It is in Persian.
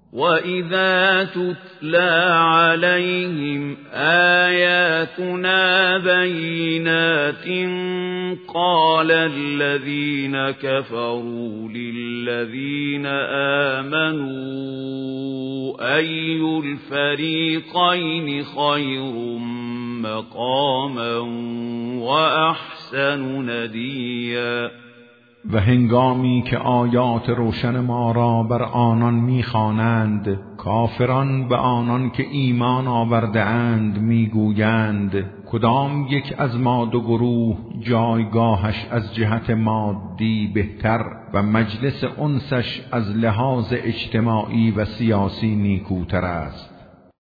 وَإِذَا تُتْلَى عَلَيْهِمْ آيَاتُنَا بَيِّنَاتٍ قَالَ الَّذِينَ كَفَرُوا لِلَّذِينَ آمَنُوا أَيُّ الْفَرِيقَيْنِ خَيْرٌ مَقَامًا وَأَحْسَنُ نَدِيًّا. و هنگامی که آیات روشن ما را بر آنان می‌خوانند، کافران به آنان که ایمان آورده اند میگویند کدام یک از ما دو گروه جایگاهش از جهت مادی بهتر و مجلس انسش از لحاظ اجتماعی و سیاسی نیکوتر است.